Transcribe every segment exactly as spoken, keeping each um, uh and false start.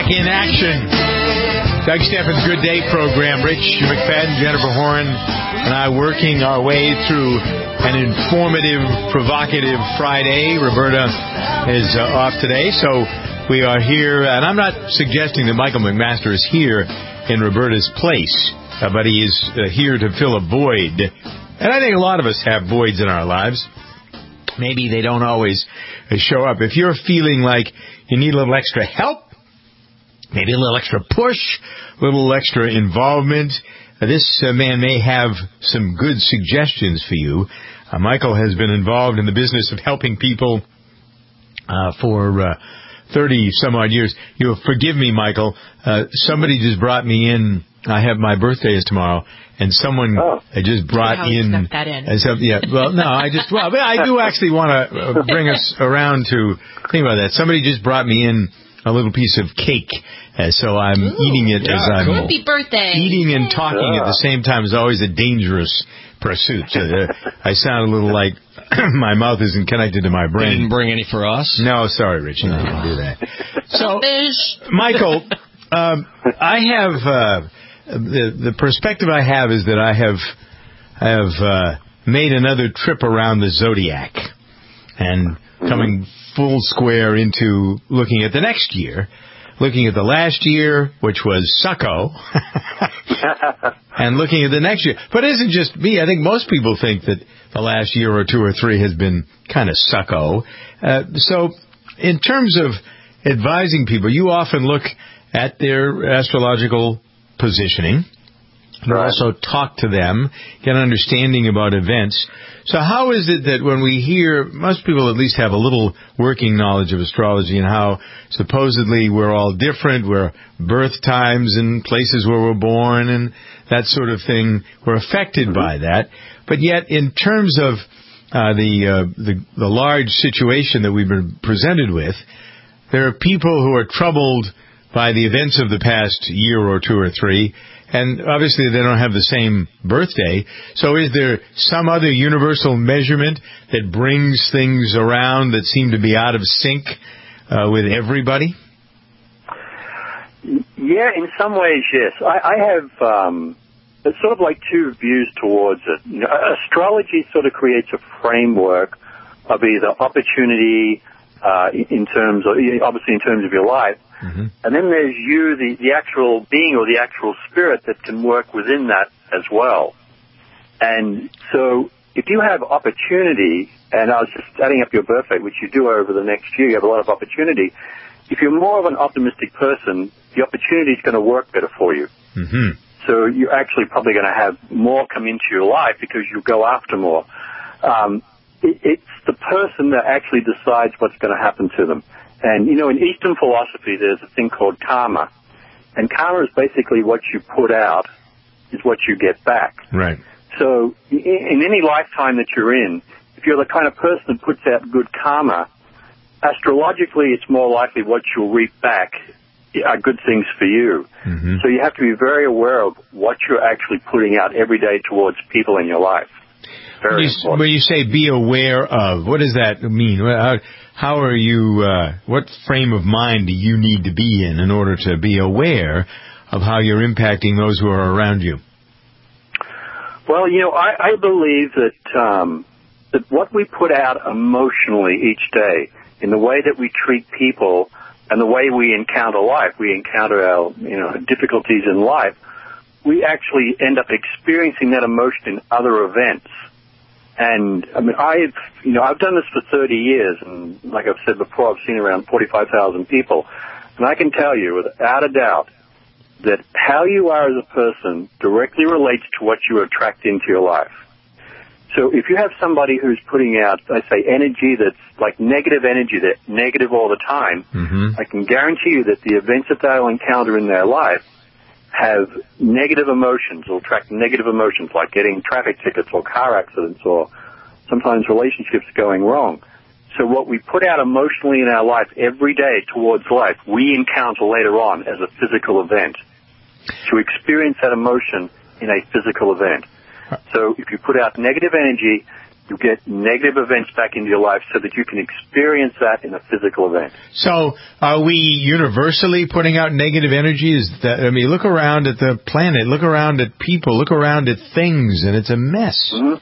in action. Doug Steffens' Good Day program. Rich McFadden, Jennifer Horn, and I working our way through an informative, provocative Friday. Roberta is uh, off today, so we are here. And I'm not suggesting that Michael McMaster is here in Roberta's place, uh, but he is uh, here to fill a void. And I think a lot of us have voids in our lives. Maybe they don't always uh, show up. If you're feeling like you need a little extra help, maybe a little extra push, a little extra involvement, uh, this uh, man may have some good suggestions for you. Uh, Michael has been involved in the business of helping people uh, for uh, thirty-some-odd years. You'll forgive me, Michael. Uh, somebody just brought me in. I have my birthday is tomorrow, and someone oh. just brought How in. snuck that in. Uh, some, yeah, well, no, I just well, I do actually want to uh, bring us around to think about that. Somebody just brought me in a little piece of cake, uh, so I'm Ooh, eating it yeah, as I'm cool. Happy birthday. eating and talking yeah. at the same time is always a dangerous pursuit. So, uh, I sound a little like my mouth isn't connected to my brain. You didn't bring any for us? No, sorry, Rich, no. I didn't do that. So, Fish. Michael, um, I have uh, the the perspective I have is that I have I have uh, made another trip around the zodiac and coming full square into looking at the next year, looking at the last year, which was sucko, and looking at the next year. But it isn't just me. I think most people think that the last year or two or three has been kind of sucko. Uh, so in terms of advising people, you often look at their astrological positioning. You Right. also talk to them, get an understanding about events. So how is it that when we hear, most people at least have a little working knowledge of astrology and how supposedly we're all different, we're birth times and places where we're born and that sort of thing, we're affected by that. But yet in terms of uh, the, uh, the the large situation that we've been presented with, there are people who are troubled by the events of the past year or two or three, and obviously they don't have the same birthday. So is there some other universal measurement that brings things around that seem to be out of sync uh, with everybody? Yeah, in some ways, yes. I, I have um, it's sort of like two views towards it. You know, astrology sort of creates a framework of either opportunity uh, in terms of, obviously in terms of your life, mm-hmm. and then there's you, the, the actual being or the actual spirit that can work within that as well. And so if you have opportunity, and I was just adding up your birthday, which you do over the next year, you have a lot of opportunity. If you're more of an optimistic person, the opportunity is going to work better for you. Mm-hmm. So you're actually probably going to have more come into your life because you go after more. Um, it, it's the person that actually decides what's going to happen to them. And, you know, in Eastern philosophy, there's a thing called karma. And karma is basically what you put out is what you get back. Right. So in, in any lifetime that you're in, if you're the kind of person that puts out good karma, astrologically it's more likely what you'll reap back are good things for you. Mm-hmm. So you have to be very aware of what you're actually putting out every day towards people in your life. Very you, important. When you say be aware of, what does that mean? How, how are you, uh, what frame of mind do you need to be in in order to be aware of how you're impacting those who are around you? Well, you know, I, I believe that, um, that what we put out emotionally each day in the way that we treat people and the way we encounter life, we encounter our, you know, difficulties in life, we actually end up experiencing that emotion in other events. And, I mean, I've, you know, I've done this for thirty years, and like I've said before, I've seen around forty-five thousand people. And I can tell you, without a doubt, that how you are as a person directly relates to what you attract into your life. So if you have somebody who's putting out, I say, energy that's like negative energy, that's negative all the time, mm-hmm. I can guarantee you that the events that they'll encounter in their life have negative emotions, will attract negative emotions like getting traffic tickets or car accidents or sometimes relationships going wrong. So what we put out emotionally in our life every day towards life, we encounter later on as a physical event. To experience that emotion in a physical event. So if you put out negative energy, You get negative events back into your life so that you can experience that in a physical event. So are we universally putting out negative energy? Is that, I mean, look around at the planet, look around at people, look around at things, and it's a mess.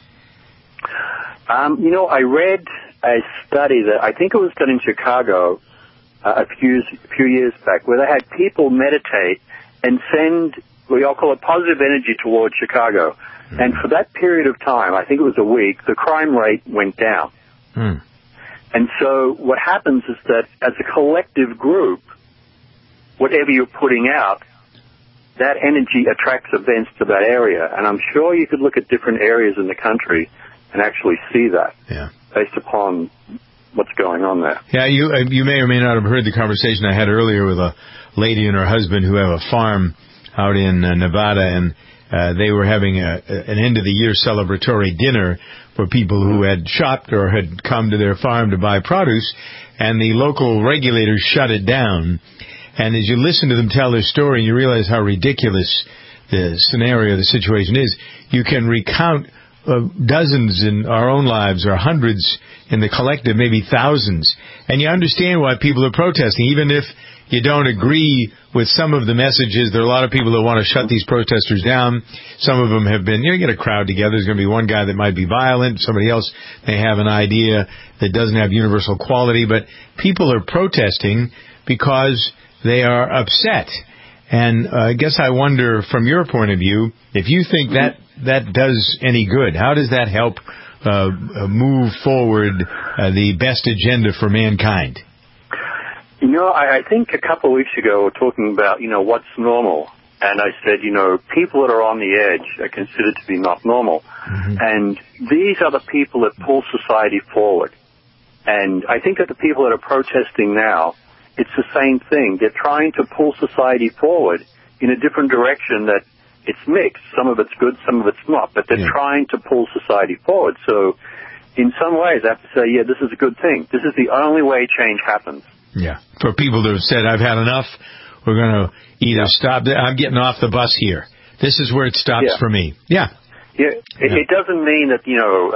Mm-hmm. Um, you know, I read a study that I think it was done in Chicago uh, a few, a few years back where they had people meditate and send, we all call it positive energy towards Chicago. And for that period of time, I think it was a week, the crime rate went down. Hmm. And so what happens is that as a collective group, whatever you're putting out, that energy attracts events to that area. And I'm sure you could look at different areas in the country and actually see that yeah. based upon what's going on there. Yeah, you uh, you may or may not have heard the conversation I had earlier with a lady and her husband who have a farm out in uh, Nevada, and Uh, they were having a, an end-of-the-year celebratory dinner for people who had shopped or had come to their farm to buy produce, and the local regulators shut it down. And as you listen to them tell their story, you realize how ridiculous the scenario, the situation is. You can recount uh, dozens in our own lives, or hundreds in the collective, maybe thousands. And you understand why people are protesting, even if you don't agree with some of the messages. There are a lot of people that want to shut these protesters down. Some of them have been, you know, you get a crowd together. There's going to be one guy that might be violent. Somebody else may have an idea that doesn't have universal quality. But people are protesting because they are upset. And uh, I guess I wonder, from your point of view, if you think that that does any good, how does that help uh, move forward uh, the best agenda for mankind? You know, I, I think a couple of weeks ago we were talking about, you know, what's normal. And I said, you know, people that are on the edge are considered to be not normal. Mm-hmm. And these are the people that pull society forward. And I think that the people that are protesting now, it's the same thing. They're trying to pull society forward in a different direction that it's mixed. Some of it's good, some of it's not. But they're yeah. trying to pull society forward. So in some ways, I have to say, yeah, this is a good thing. This is the only way change happens. Yeah. For people that have said, I've had enough, we're going to either yeah. stop. I'm getting off the bus here. This is where it stops yeah. for me. Yeah. Yeah. It, yeah. it doesn't mean that, you know,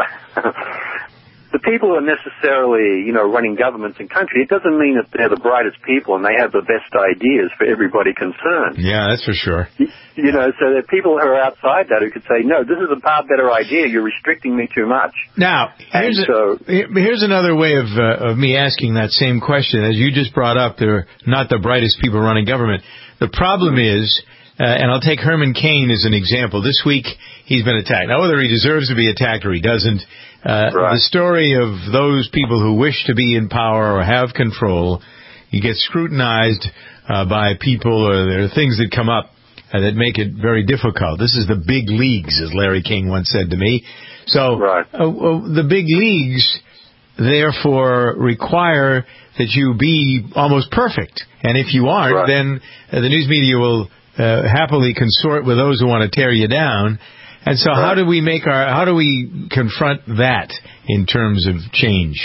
the people who are necessarily, you know, running governments and country, it doesn't mean that they're the brightest people and they have the best ideas for everybody concerned. Yeah, that's for sure. You, you know, so there are people who are outside that who could say, no, this is a far better idea. You're restricting me too much. Now, here's, a, so, here's another way of, uh, of me asking that same question. As you just brought up, they're not the brightest people running government. The problem is, uh, and I'll take Herman Cain as an example. This week, he's been attacked. Now, whether he deserves to be attacked or he doesn't, Uh, right. the story of those people who wish to be in power or have control, you get scrutinized uh, by people, or there are things that come up uh, that make it very difficult. This is the big leagues, as Larry King once said to me. So right. uh, uh, the big leagues, therefore, require that you be almost perfect. And if you aren't, right. then uh, the news media will uh, happily consort with those who want to tear you down. And so how do we make our, how do we confront that in terms of change?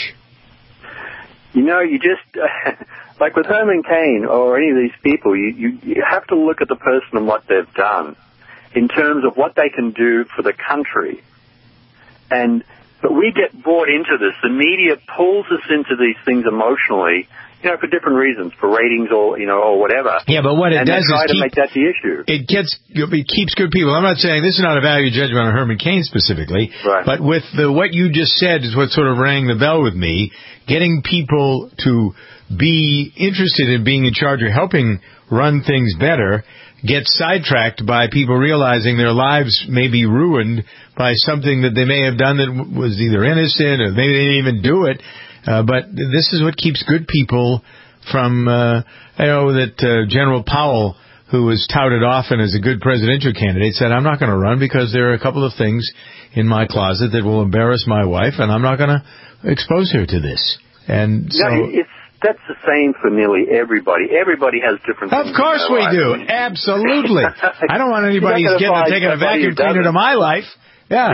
You know, you just, uh, like with Herman Cain or any of these people, you, you, you have to look at the person and what they've done in terms of what they can do for the country. And, but we get bought into this. The media pulls us into these things emotionally, you know, for different reasons, for ratings or, you know, or whatever. Yeah, but what it and does is try keep, to make that the issue. It gets, it keeps good people. I'm not saying this is not a value judgment on Herman Cain specifically, right. but with the, what you just said is what sort of rang the bell with me. Getting people to be interested in being in charge or helping run things better gets sidetracked by people realizing their lives may be ruined by something that they may have done that was either innocent or maybe they didn't even do it. Uh, but this is what keeps good people from, uh, I know that uh, General Powell, who was touted often as a good presidential candidate, said, I'm not going to run because there are a couple of things in my closet that will embarrass my wife, and I'm not going to expose her to this. And so, no, it's, that's the same for nearly everybody. Everybody has different things. Of course we life. do. Absolutely. I don't want anybody who's getting to taking a vacuum cleaner to my life. Yeah.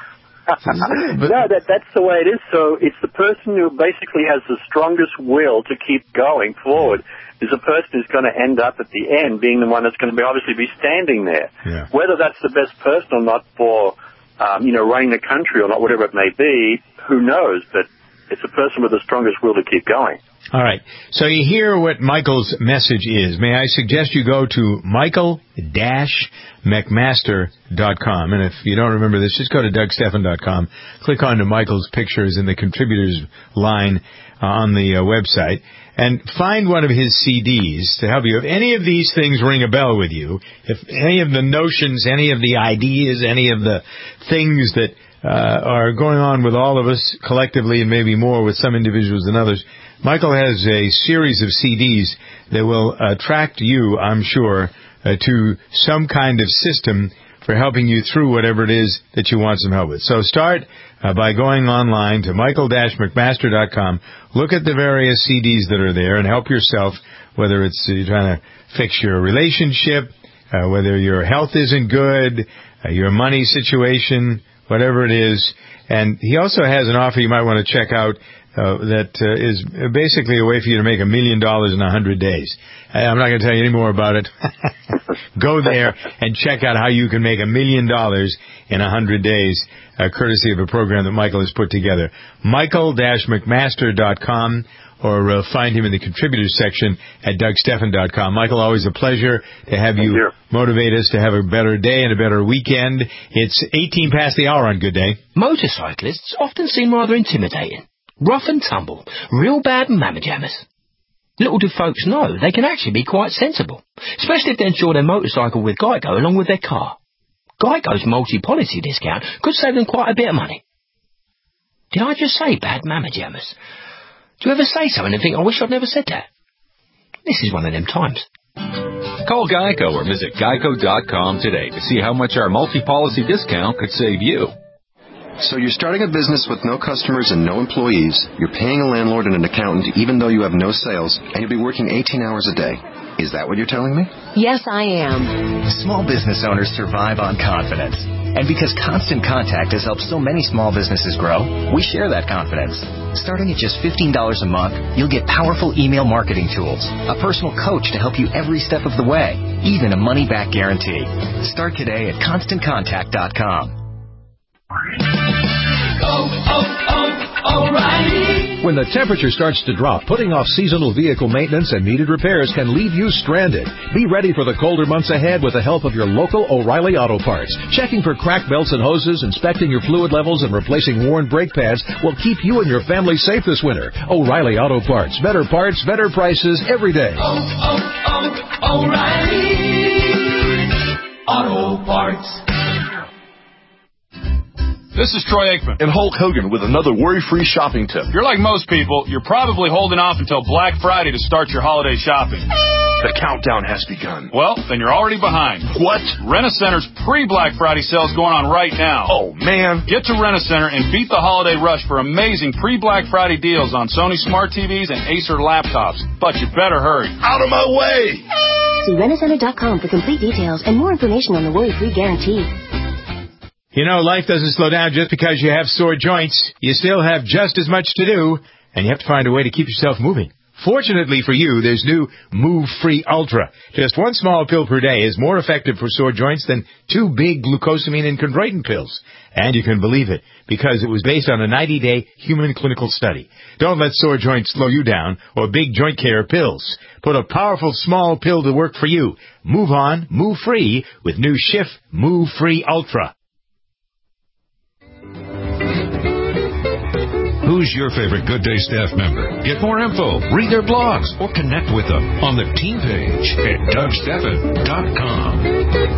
no, that that's the way it is. So it's the person who basically has the strongest will to keep going forward is the person who's going to end up at the end being the one that's going to be obviously be standing there. Yeah. Whether that's the best person or not for um, you know, running the country or not, whatever it may be, who knows? But it's a person with the strongest will to keep going. All right. So you hear what Michael's message is. May I suggest you go to michael dash mcmaster dot com. And if you don't remember this, just go to doug stephan dot com. Click on to Michael's pictures in the contributors line uh, on the uh, website. And find one of his C Ds to help you. If any of these things ring a bell with you, if any of the notions, any of the ideas, any of the things that uh, are going on with all of us collectively, and maybe more with some individuals than others, Michael has a series of C Ds that will attract you, I'm sure, uh, to some kind of system for helping you through whatever it is that you want some help with. So start uh, by going online to michael dash mcmaster dot com. Look at the various C Ds that are there and help yourself, whether it's uh, you're trying to fix your relationship, uh, whether your health isn't good, uh, your money situation, whatever it is. And he also has an offer you might want to check out uh, that uh, is basically a way for you to make a million dollars in a hundred days. I'm not going to tell you any more about it. Go there and check out how you can make a million dollars in a hundred days, uh, courtesy of a program that Michael has put together. michael dash mcmaster dot com, or uh, find him in the contributors section at doug stephan dot com. Michael, always a pleasure to have you, you motivate us to have a better day and a better weekend. It's eighteen past the hour on Good Day. Motorcyclists often seem rather intimidating. Rough and tumble, real bad mamma jammers. Little do folks know they can actually be quite sensible, especially if they insure their motorcycle with Geico along with their car. Geico's multi-policy discount could save them quite a bit of money. Did I just say bad mamma jammers? Do you ever say something and think, I wish I'd never said that? This is one of them times. Call Geico or visit geico dot com today to see how much our multi-policy discount could save you. So you're starting a business with no customers and no employees. You're paying a landlord and an accountant even though you have no sales, and you'll be working eighteen hours a day. Is that what you're telling me? Yes, I am. Small business owners survive on confidence. And because Constant Contact has helped so many small businesses grow, we share that confidence. Starting at just fifteen dollars a month, you'll get powerful email marketing tools, a personal coach to help you every step of the way, even a money-back guarantee. Start today at constant contact dot com. Oh, oh, oh, O'Reilly. When the temperature starts to drop, putting off seasonal vehicle maintenance and needed repairs can leave you stranded. Be ready for the colder months ahead with the help of your local O'Reilly Auto Parts. Checking for cracked belts and hoses, inspecting your fluid levels, and replacing worn brake pads will keep you and your family safe this winter. O'Reilly Auto Parts. Better parts, better prices every day. Oh, oh, oh, O'Reilly Auto Parts. This is Troy Aikman and Hulk Hogan with another worry-free shopping tip. If you're like most people, you're probably holding off until Black Friday to start your holiday shopping. The countdown has begun. Well, then you're already behind. What? Rent-A-Center's pre-Black Friday sale is going on right now. Oh, man. Get to Rent-A-Center and beat the holiday rush for amazing pre-Black Friday deals on Sony Smart T Vs and Acer laptops. But you better hurry. Out of my way! See rent a center dot com for complete details and more information on the worry-free guarantee. You know, life doesn't slow down just because you have sore joints. You still have just as much to do, and you have to find a way to keep yourself moving. Fortunately for you, there's new Move Free Ultra. Just one small pill per day is more effective for sore joints than two big glucosamine and chondroitin pills. And you can believe it, because it was based on a ninety-day human clinical study. Don't let sore joints slow you down or big joint care pills. Put a powerful small pill to work for you. Move on, move free with new Schiff Move Free Ultra. Who's your favorite Good Day staff member? Get more info, read their blogs, or connect with them on the team page at doug stephan dot com.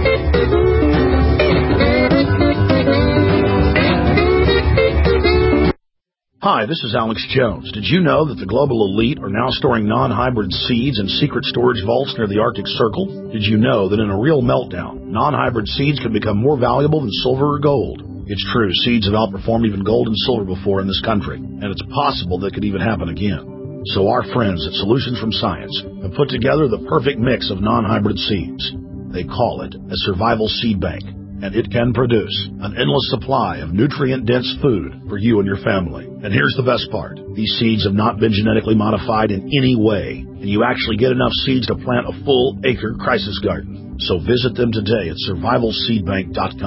Hi, this is Alex Jones. Did you know that the global elite are now storing non-hybrid seeds in secret storage vaults near the Arctic Circle? Did you know that in a real meltdown, non-hybrid seeds can become more valuable than silver or gold? It's true, seeds have outperformed even gold and silver before in this country, and it's possible that could even happen again. So our friends at Solutions from Science have put together the perfect mix of non-hybrid seeds. They call it a survival seed bank, and it can produce an endless supply of nutrient-dense food for you and your family. And here's the best part. These seeds have not been genetically modified in any way, and you actually get enough seeds to plant a full acre crisis garden. So visit them today at survival seed bank dot com.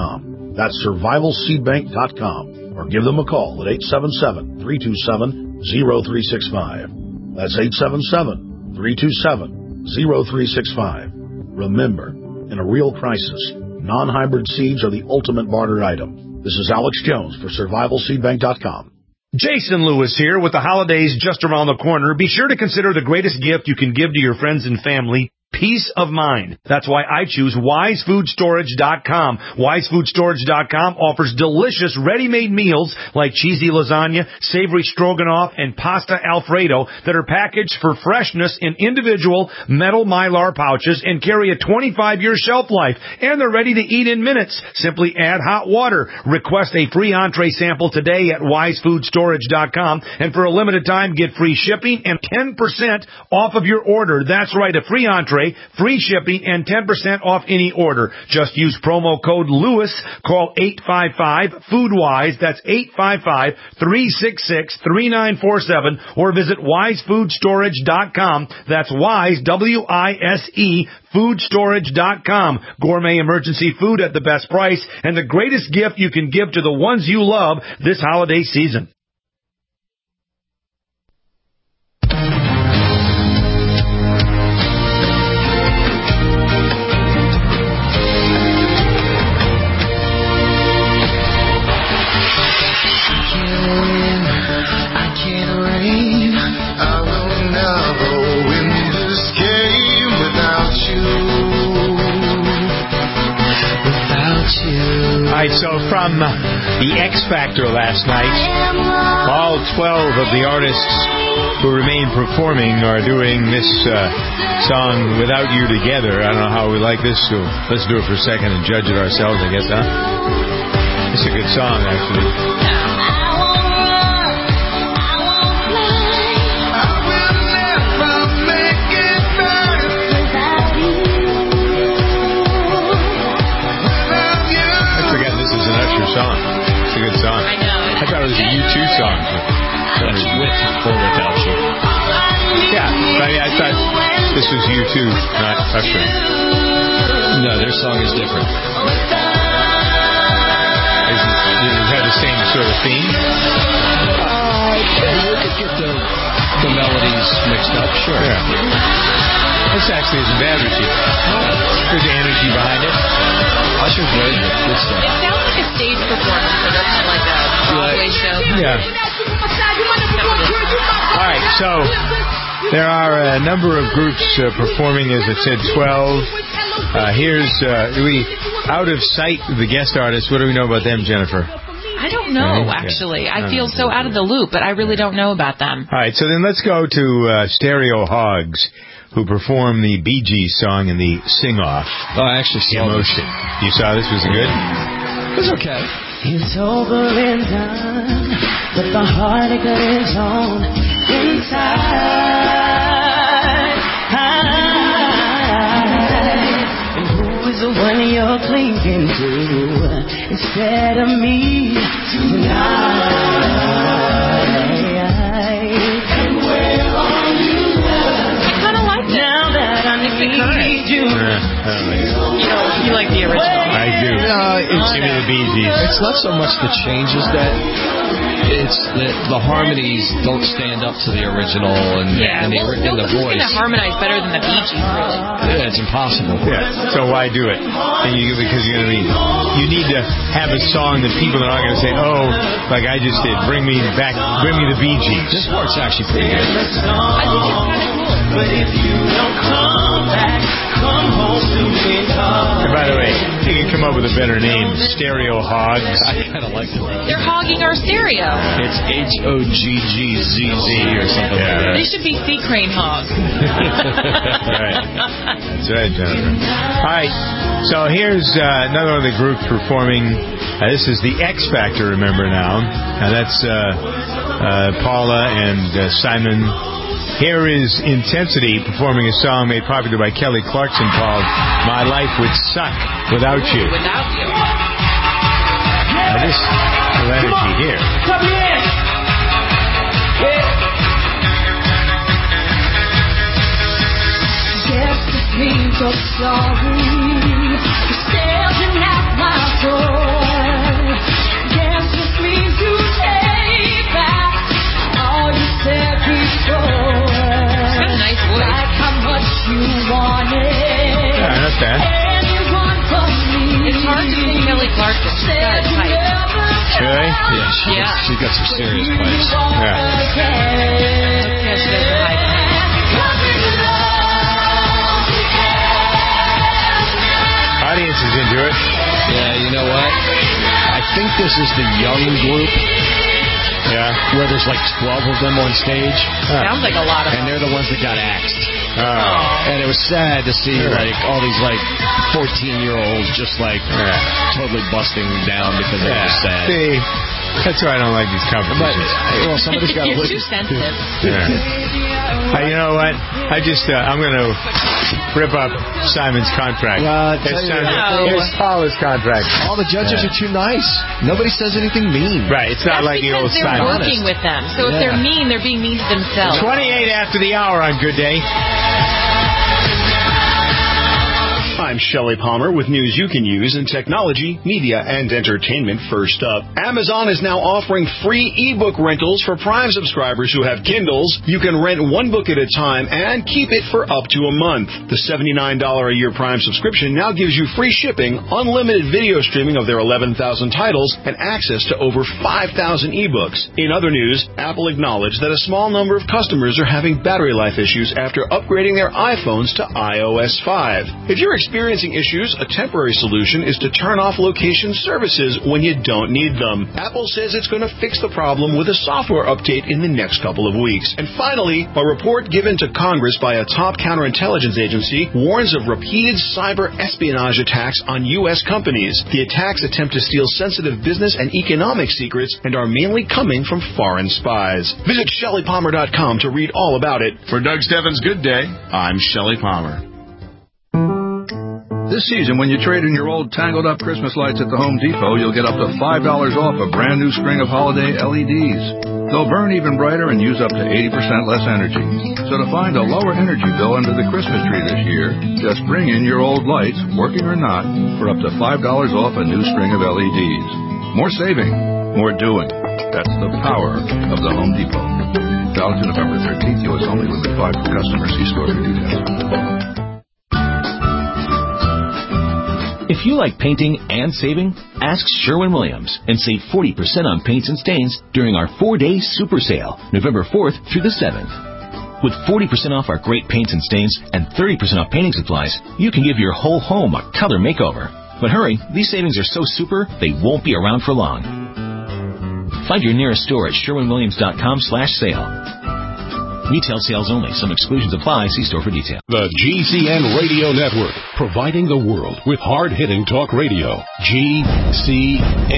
That's survival seed bank dot com. Or give them a call at eight seven seven, three two seven, zero three six five. That's eight seven seven, three two seven, zero three six five. Remember, in a real crisis, non-hybrid seeds are the ultimate barter item. This is Alex Jones for survival seed bank dot com. Jason Lewis here. With the holidays just around the corner, be sure to consider the greatest gift you can give to your friends and family: peace of mind. That's why I choose wise food storage dot com. wise food storage dot com offers delicious ready-made meals like cheesy lasagna, savory stroganoff, and pasta alfredo that are packaged for freshness in individual metal Mylar pouches and carry a twenty-five year shelf life. And they're ready to eat in minutes. Simply add hot water. Request a free entree sample today at wise food storage dot com. And for a limited time, get free shipping and ten percent off of your order. That's right, a free entree, free shipping, and ten percent off any order. Just use promo code Lewis. Call eight five five, food wise. That's eight five five, three six six, three nine four seven. Or visit wise food storage dot com. That's Wise, W I S E, food storage dot com. Gourmet emergency food at the best price and the greatest gift you can give to the ones you love this holiday season. All right, so from the X Factor last night, all twelve of the artists who remain performing are doing this uh, song, Without You Together. I don't know how we like this, so let's do it for a second and judge it ourselves, I guess, huh? It's a good song, actually. Song. It's a good song. I know. I thought it was a U two song. But it's with or without you. Yeah, I, mean, I thought this was U two, not Usher. No, their song is different. Is it, does it have the same sort of theme? Uh, you could get the, the melodies mixed up, sure. Yeah. This actually isn't bad, Richie. There's energy behind it. Usher's great. Good stuff. It sounds like a stage performance, so that's not like a Broadway show. Yeah. All right, so there are a number of groups uh, performing, as I said, twelve. Uh, here's, uh, we out of sight, the guest artists. What do we know about them, Jennifer? I don't know, actually. I feel so out of the loop, but I really don't know about them. All right, so then let's go to uh, Stereo Hogs, who performed the Bee Gees song in the sing-off. Oh, I actually saw Emotion. This. You saw this? Was it good? It was okay. It's over and done, but the heartache lives on inside. And who is the one you're clinging to instead of me tonight? And where are you now? I kind of like it. Now that I need you. Uh, I don't like it. You know, you like the original. I do. No, it's, Give me the Bee Gees. It's not so much the changes that it's the, the harmonies don't stand up to the original and, yeah. and, the, well, and the voice. Going to harmonize better than the Bee Gees, really. Yeah, it's impossible. Yeah. So why do it? And you, because you're going to be, you need to have a song that people are not going to say, oh, like I just did, bring me back, bring me the Bee Gees. This part's actually pretty good. I think it's kind of cool. But if you don't come back, come home to me. And by the way, you can come up with a better name, Stereo Hogs. I kind of like it. They're hogging our stereo. It's H O G G Z Z or something Yeah, like that. They should be sea crane hogs. Right. That's right, Jennifer. All right. So here's uh, another one of the groups performing. Uh, this is the X Factor, remember now. Uh, that's uh, uh, Paula and uh, Simon. Here is Intensity performing a song made popular by Kelly Clarkson called My Life Would Suck Without You. Without you. Now this little energy here. Come in. Yes, it means you're sorry. You're staring at my door. She's got some serious pipes. Yeah. Yeah, she does the high Audience is into it. Yeah, you know what? I think this is the young group. Yeah. Where there's like twelve of them on stage. Sounds like a lot of And they're the ones that got axed. Oh. And it was sad to see Yeah. like all these like fourteen-year-olds just like Yeah. totally busting down because they were sad. See, that's why I don't like these But, competitions. well, somebody's got to You're look. too sensitive. Yeah. Uh, you know what? I just, uh, I'm going to rip up Simon's contract. Uh, tell Here's, you Simon- what. here's Paula's contract. All the judges Yeah. are too nice. Nobody says anything mean. Right, it's not That's like the because old they're Simon. working with them. So if Yeah. they're mean, they're being mean to themselves. twenty-eight after the hour on Good Day. I'm Shelley Palmer with news you can use in technology, media, and entertainment. First up, Amazon is now offering free ebook rentals for Prime subscribers who have Kindles. You can rent one book at a time and keep it for up to a month. The seventy-nine dollars a year Prime subscription now gives you free shipping, unlimited video streaming of their eleven thousand titles, and access to over five thousand ebooks. In other news, Apple acknowledged that a small number of customers are having battery life issues after upgrading their iPhones to i O S five. If you're experiencing issues, a temporary solution is to turn off location services when you don't need them. Apple says it's going to fix the problem with a software update in the next couple of weeks. And finally, a report given to Congress by a top counterintelligence agency warns of repeated cyber espionage attacks on U S companies. The attacks attempt to steal sensitive business and economic secrets and are mainly coming from foreign spies. Visit Shelley Palmer dot com to read all about it. For Doug Steffens' Good Day, I'm Shelley Palmer. This season, when you trade in your old tangled-up Christmas lights at the Home Depot, you'll get up to five dollars off a brand-new string of holiday L E Ds. They'll burn even brighter and use up to eighty percent less energy. So to find a lower energy bill under the Christmas tree this year, just bring in your old lights, working or not, for up to five dollars off a new string of L E Ds. More saving, more doing. That's the power of the Home Depot. Valid to November thirteenth, U S only, limit five per customer. See store for details. If you like painting and saving, ask Sherwin-Williams and save forty percent on paints and stains during our four-day super sale, November fourth through the seventh. With forty percent off our great paints and stains and thirty percent off painting supplies, you can give your whole home a color makeover. But hurry, these savings are so super, they won't be around for long. Find your nearest store at Sherwin Williams dot com slash sale. Retail sales only. Some exclusions apply. See store for detail. The G C N Radio Network, providing the world with hard-hitting talk radio. G C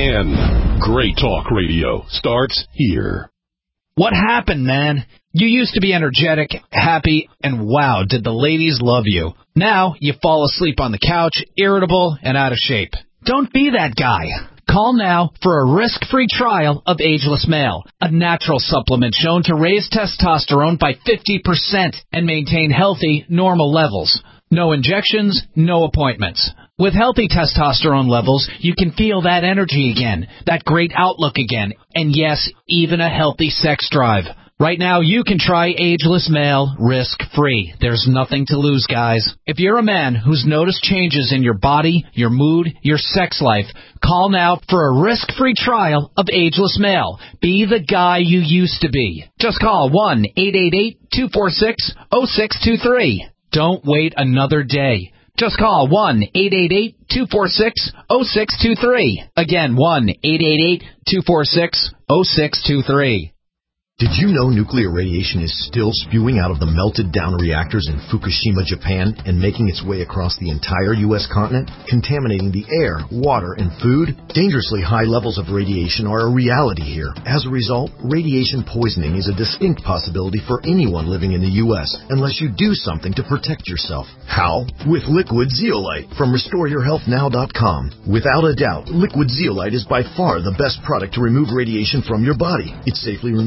N. Great talk radio starts here. What happened, man? You used to be energetic, happy, and wow, did the ladies love you. Now you fall asleep on the couch, irritable and out of shape. Don't be that guy. Call now for a risk-free trial of Ageless Male, a natural supplement shown to raise testosterone by fifty percent and maintain healthy, normal levels. No injections, no appointments. With healthy testosterone levels, you can feel that energy again, that great outlook again, and yes, even a healthy sex drive. Right now, you can try Ageless Male risk-free. There's nothing to lose, guys. If you're a man who's noticed changes in your body, your mood, your sex life, call now for a risk-free trial of Ageless Male. Be the guy you used to be. Just call one eight eight eight, two four six, zero six two three. Don't wait another day. Just call one eight eight eight, two four six, zero six two three. Again, one eight eight eight, two four six, zero six two three. Did you know nuclear radiation is still spewing out of the melted-down reactors in Fukushima, Japan, and making its way across the entire U S continent, contaminating the air, water, and food? Dangerously high levels of radiation are a reality here. As a result, radiation poisoning is a distinct possibility for anyone living in the U S, unless you do something to protect yourself. How? With Liquid Zeolite from Restore Your Health Now dot com. Without a doubt, Liquid Zeolite is by far the best product to remove radiation from your body. It safely removes toxins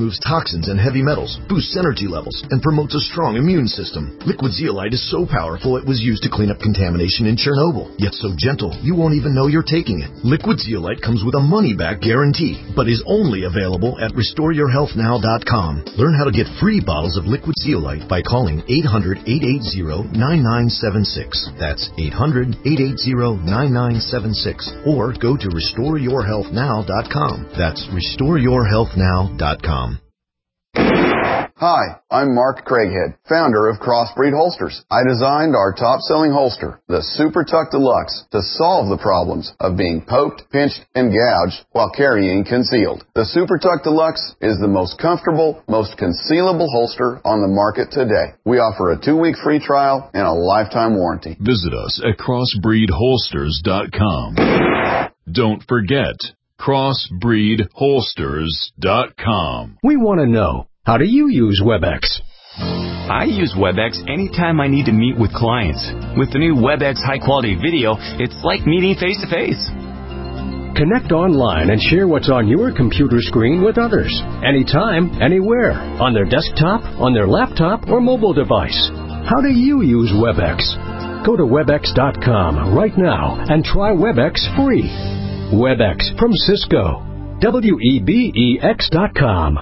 toxins and heavy metals, boosts energy levels, and promotes a strong immune system. Liquid zeolite is so powerful it was used to clean up contamination in Chernobyl, yet so gentle you won't even know you're taking it. Liquid zeolite comes with a money-back guarantee, but is only available at restore your health now dot com. Learn how to get free bottles of liquid zeolite by calling eight hundred, eight eight zero, nine nine seven six. That's eight hundred, eight eight zero, nine nine seven six. Or go to restore your health now dot com. That's restore your health now dot com. Hi, I'm Mark Craighead, founder of Crossbreed Holsters. I designed our top-selling holster, the Super Tuck Deluxe, to solve the problems of being poked, pinched, and gouged while carrying concealed. The Super Tuck Deluxe is the most comfortable, most concealable holster on the market today. We offer a two-week free trial and a lifetime warranty. Visit us at crossbreed holsters dot com. Don't forget, crossbreed holsters dot com. We want to know, how do you use WebEx? I use WebEx anytime I need to meet with clients. With the new WebEx high-quality video, it's like meeting face-to-face. Connect online and share what's on your computer screen with others, anytime, anywhere, on their desktop, on their laptop, or mobile device. How do you use WebEx? Go to webex dot com right now and try WebEx free. WebEx from Cisco. W E B E X dot com.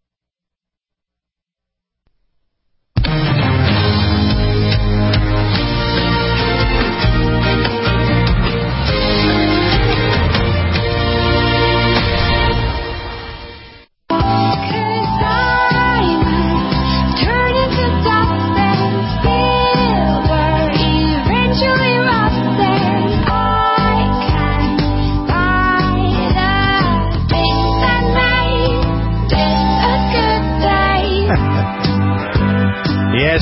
Yes.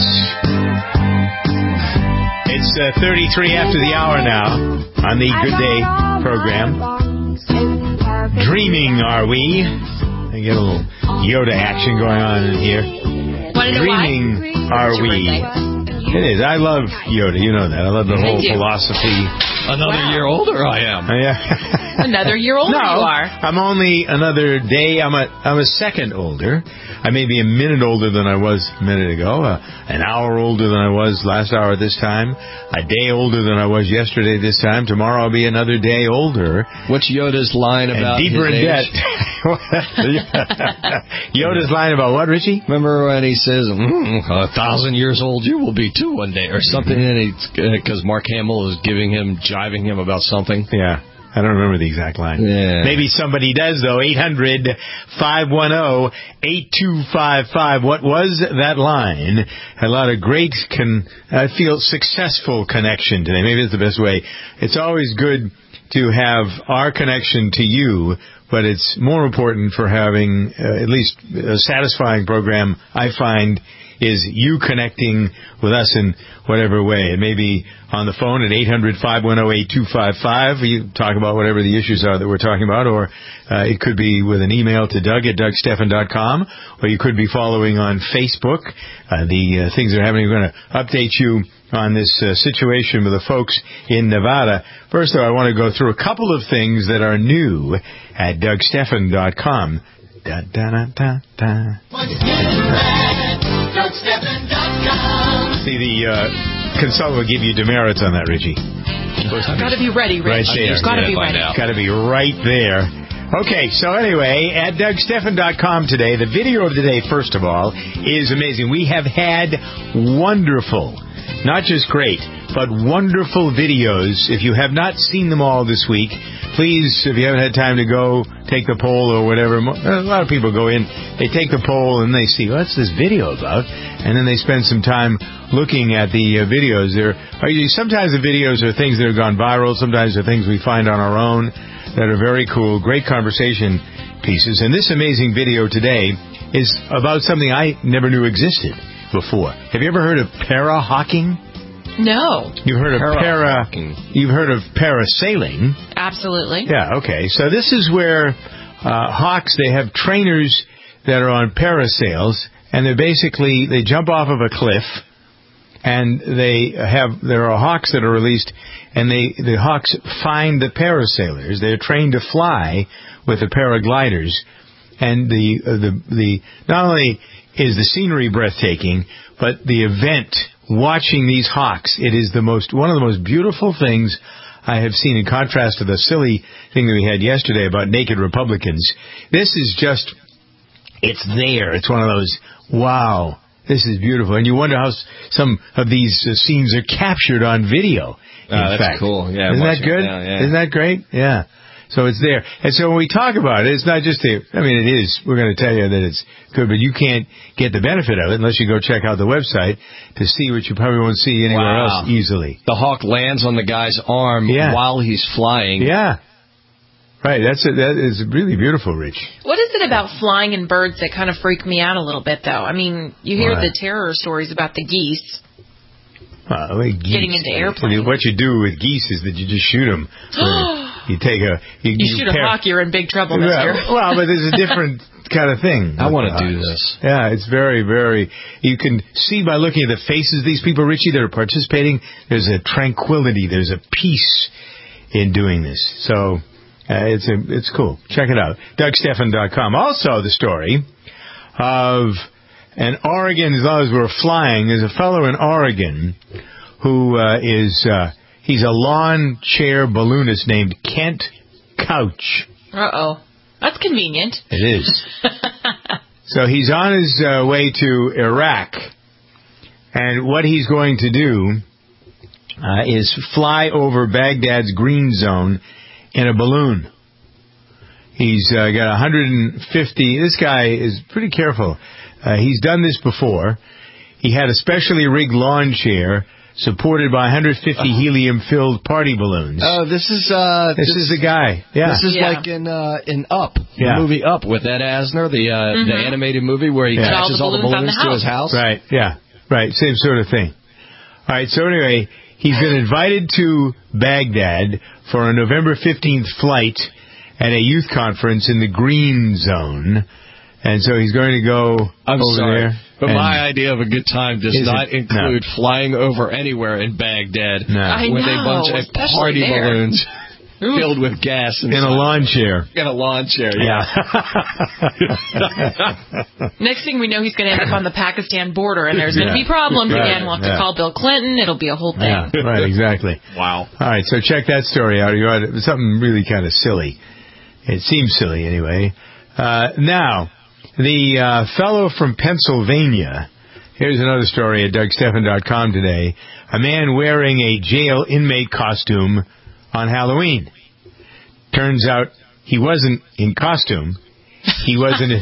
It's uh, thirty-three after the hour now on the Good Day program. Dreaming, are we? I get a little Yoda action going on in here. Dreaming, are we? It is. I love Yoda. You know that. I love the whole philosophy. Another wow. year older I am. Uh, yeah. Another year older no, you are. I'm only another day. I'm a I'm a second older. I may be a minute older than I was a minute ago. Uh, an hour older than I was last hour this time. A day older than I was yesterday this time. Tomorrow I'll be another day older. What's Yoda's line about and deeper his in age? debt? Yoda's line about what, Richie? Remember when he says, mm, a thousand years old you will be too one day, or something, and because uh, Mark Hamill is giving him, jiving him about something. Yeah. I don't remember the exact line. Yeah. Maybe somebody does, though. eight hundred, five one zero, eight two five five. What was that line? A lot of great, con- I feel, successful connection today. Maybe that's the best way. It's always good to have our connection to you, but it's more important for having uh, at least a satisfying program, I find, is you connecting with us in whatever way. It may be on the phone at eight hundred, five one zero, eight two five five. You talk about whatever the issues are that we're talking about, or uh, it could be with an email to Doug at doug stephan dot com, or you could be following on Facebook. Uh, the uh, things that are happening, we're going to update you on this uh, situation with the folks in Nevada. First, though, I want to go through a couple of things that are new at doug stephan dot com. Da, da, da, da, da. See, the uh, consultant will give you demerits on that, Richie. Got to be ready, Rich. Right there. Got to be ready. Got to be right there. Okay, so anyway, at doug stephan dot com today, the video of the day, first of all, is amazing. We have had wonderful, not just great, but wonderful videos. If you have not seen them all this week, please, if you haven't had time to go take the poll or whatever, a lot of people go in, they take the poll and they see, what's this video about? And then they spend some time looking at the uh, videos. There are sometimes the videos are things that have gone viral, sometimes they're things we find on our own that are very cool, great conversation pieces. And this amazing video today is about something I never knew existed before. Have you ever heard of para-hawking? No. You've heard of para, you've heard of parasailing. Absolutely. Yeah, okay. So this is where uh, hawks, they have trainers that are on parasails, and they're basically, they jump off of a cliff, and they have, there are hawks that are released, and they, the hawks find the parasailers. They're trained to fly with the paragliders, And the uh, the the not only is the scenery breathtaking, but the event, watching these hawks, it is the most one of the most beautiful things I have seen, in contrast to the silly thing that we had yesterday about naked Republicans. This is just, it's there. It's one of those, wow, this is beautiful. And you wonder how some of these uh, scenes are captured on video. Oh, in that's fact. cool. Yeah, Isn't that good? Now, yeah. Isn't that great? Yeah. So it's there. And so when we talk about it, it's not just the, I mean, it is, we're going to tell you that it's good, but you can't get the benefit of it unless you go check out the website to see what you probably won't see anywhere Wow. else easily. The hawk lands on the guy's arm Yeah. while he's flying. Yeah. Right. That's a, that is really beautiful, Rich. What is it about flying and birds that kind of freak me out a little bit, though? I mean, you hear What? the terror stories about the geese. Well, like geese, Getting into airplanes. What you do with geese is that you just shoot them. You take a you, You shoot a pair- hawk, you're in big trouble this Yeah, year. Well, but there's a different kind of thing. I with want the to do hawks. this. Yeah, it's very, very. You can see by looking at the faces of these people, Richie, that are participating. There's a tranquility. There's a peace in doing this. So uh, it's a, it's cool. Check it out. Doug Stephan dot com. Also, the story of an Oregon. As long as we're flying, there's a fellow in Oregon who uh, is. Uh, He's a lawn chair balloonist named Kent Couch. Uh-oh. That's convenient. It is. So he's on his uh, way to Iraq. And what he's going to do uh, is fly over Baghdad's green zone in a balloon. He's uh, got one hundred fifty. This guy is pretty careful. Uh, he's done this before. He had a specially rigged lawn chair supported by one hundred fifty helium-filled party balloons. Oh, this is uh, this, this is the guy. Yeah, this is Yeah. like in uh, in Up, Yeah. the movie Up with Ed Asner, the uh, Mhm. the animated movie where he Yeah. catches all the All the balloons, balloons on the to his house. Right, yeah, right, same sort of thing. All right, so anyway, he's been invited to Baghdad for a November fifteenth flight at a youth conference in the Green Zone, and so he's going to go I'm over sorry, there. but and- my idea of a good time does Is not it? include flying over anywhere in Baghdad No. I with a know, bunch of especially party there. balloons filled with gas in a lawn chair. in a lawn chair. Yeah. Next thing we know, he's going to end up on the Pakistan border, and there's going to Yeah. be problems Right, again. We'll have to yeah. call Bill Clinton. It'll be a whole thing. Yeah, right, exactly. Wow. All right, so check that story out. You ought to- something really kind of silly. It seems silly anyway. Uh, now, the uh, fellow from Pennsylvania, here's another story at Doug Stephan dot com today. A man wearing a jail inmate costume on Halloween. Turns out he wasn't in costume. He wasn't.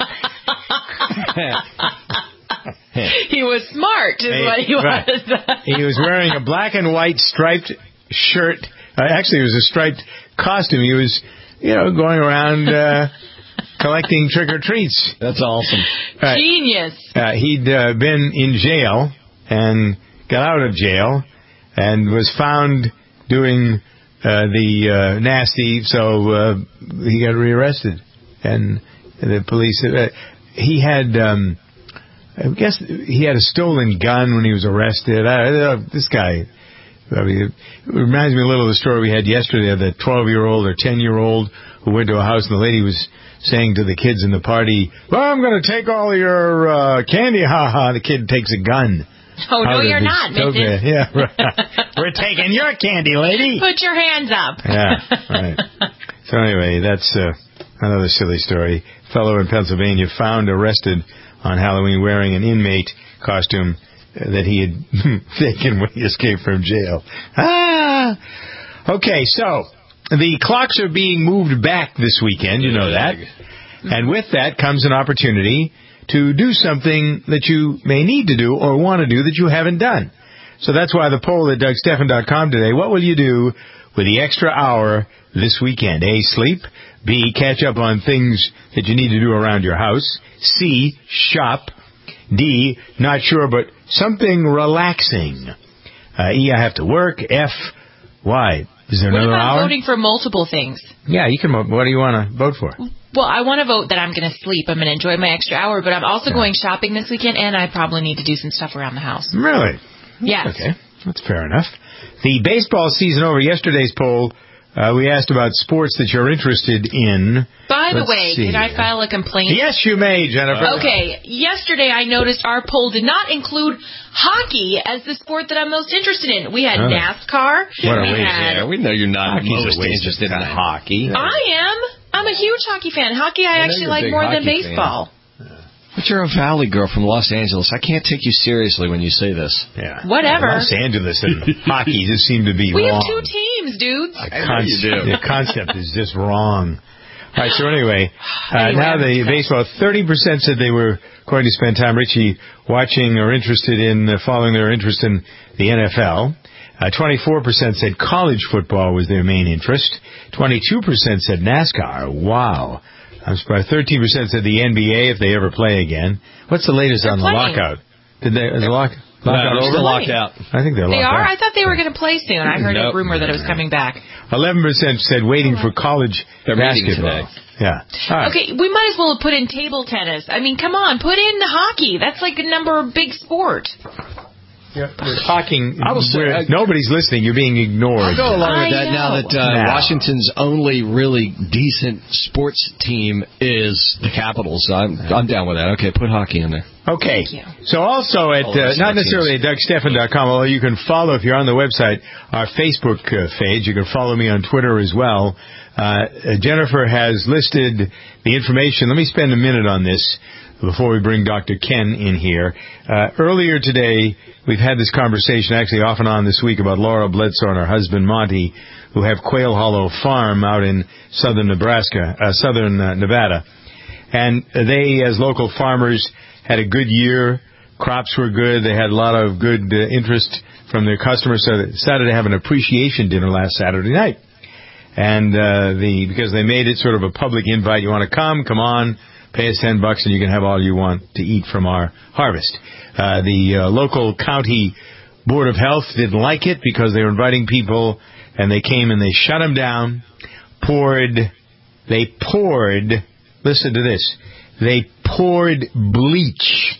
He was smart, is Hey, what he right. was. He was wearing a black and white striped shirt. Uh, actually, it was a striped costume. He was, you know, going around uh, collecting trick or treats. That's awesome. Right. Genius. Uh, he'd uh, been in jail and got out of jail and was found doing uh, the uh, nasty, so uh, he got rearrested. And the police, uh, he had, um, I guess he had a stolen gun when he was arrested. Uh, this guy, I mean, it reminds me a little of the story we had yesterday of the twelve-year-old or ten-year-old who went to a house and the lady was saying to the kids in the party, well, I'm going to take all your uh, candy, ha-ha. The kid takes a gun. Oh, no, out of you're his not, coat Missus bag. Yeah, right. We're taking your candy, lady. Put your hands up. Yeah, right. So anyway, that's uh, another silly story. Fellow in Pennsylvania found arrested on Halloween wearing an inmate costume that he had taken when he escaped from jail. Ah! Okay, so the clocks are being moved back this weekend, you know that. And with that comes an opportunity to do something that you may need to do or want to do that you haven't done. So that's why the poll at Doug Stephan dot com today, what will you do with the extra hour this weekend? A, sleep. B, catch up on things that you need to do around your house. C, shop. D, not sure, but something relaxing. Uh, E, I have to work. F, why? Is there What another about hour? voting for multiple things? Yeah, you can. What do you want to vote for? Well, I want to vote that I'm going to sleep. I'm going to enjoy my extra hour, but I'm also Yeah. going shopping this weekend, and I probably need to do some stuff around the house. Really? Yes. Okay, that's fair enough. The baseball season over. Yesterday's poll Uh, we asked about sports that you're interested in. By the Let's way, see. can I file a complaint? Yes, you may, Jennifer. Okay, yesterday I noticed our poll did not include hockey as the sport that I'm most interested in. We had Oh. NASCAR. What a we waste. had... Yeah, we know you're not Hockey's most a waste of interested in time. hockey. I am. I'm a huge hockey fan. Hockey I, I know actually you're a like big more than hockey baseball. But you're a Valley girl from Los Angeles. I can't take you seriously when you say this. Yeah. Whatever. Los Angeles and hockey just seem to be We wrong. have two teams, dudes. The concept, the concept is just wrong. All right, so anyway, uh, Anyway, now I'm the upset. baseball, thirty percent said they were going to spend time, Richie, watching or interested in, uh, following their interest in the N F L. Uh, twenty-four percent said college football was their main interest. twenty-two percent said NASCAR. Wow. I'm surprised. thirteen percent said the N B A if they ever play again. What's the latest They're on the playing. lockout? Did they, is the lock, lockout No, they're over? still locked out. I think they're They locked are? out. I thought they were going to play soon. I heard Nope. a rumor that it was coming back. eleven percent said waiting for college They're meeting basketball. today. Yeah. All right. Okay, we might as well have put in table tennis. I mean, come on, put in hockey. That's like a number big sport. Yeah, we're talking. I will say- we're- nobody's listening. You're being ignored. I'll go along with I that now know. that uh, Now. Washington's only really decent sports team is the Capitals. I'm, I'm down with that. Okay, put hockey in there. Okay. Thank you. So also at, Oh, uh, that's not my necessarily at Doug Stephan dot com, although you can follow, if you're on the website, our Facebook uh, page. You can follow me on Twitter as well. Uh, Jennifer has listed the information. Let me spend a minute on this before we bring Doctor Ken in here. Uh, earlier today, we've had this conversation, actually off and on this week, about Laura Bledsoe and her husband Monty, who have Quail Hollow Farm out in southern Nebraska, uh, southern uh, Nevada. And they, as local farmers, had a good year. Crops were good. They had a lot of good uh, interest from their customers, so they decided to have an appreciation dinner last Saturday night. And uh, the because they made it sort of a public invite. You want to come? Come on. Pay us ten bucks and you can have all you want to eat from our harvest. Uh, the uh, local county board of health didn't like it because they were inviting people, and they came and they shut them down. Poured, they poured. Listen to this. They poured bleach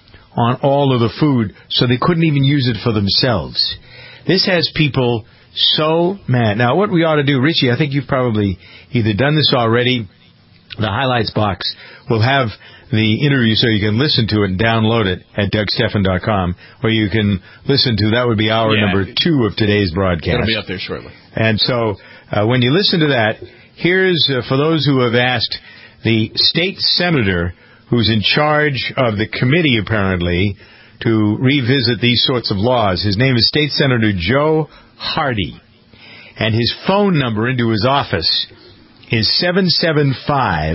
on all of the food, so they couldn't even use it for themselves. This has people so mad. Now, what we ought to do, Richie, I think you've probably either done this already. The highlights box will have the interview so you can listen to it and download it at Doug Stephan dot com, or you can listen to, that would be hour Yeah. number two of today's broadcast. It'll be up there shortly. And so uh, when you listen to that, here's, uh, for those who have asked, the state senator who's in charge of the committee, apparently, to revisit these sorts of laws. His name is State Senator Joe Hardy. And his phone number into his office is seven seven five,